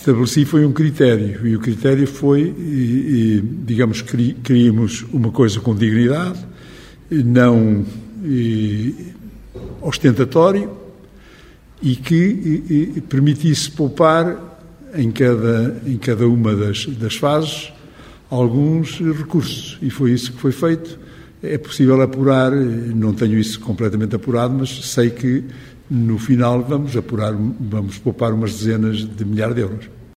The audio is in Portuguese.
estabeleci foi um critério, e o critério foi, digamos, queríamos uma coisa com dignidade, não ostentatório, e que permitisse poupar em cada uma das fases alguns recursos, e foi isso que foi feito. É possível apurar, não tenho isso completamente apurado, mas sei que no final vamos poupar umas dezenas de milhares de euros.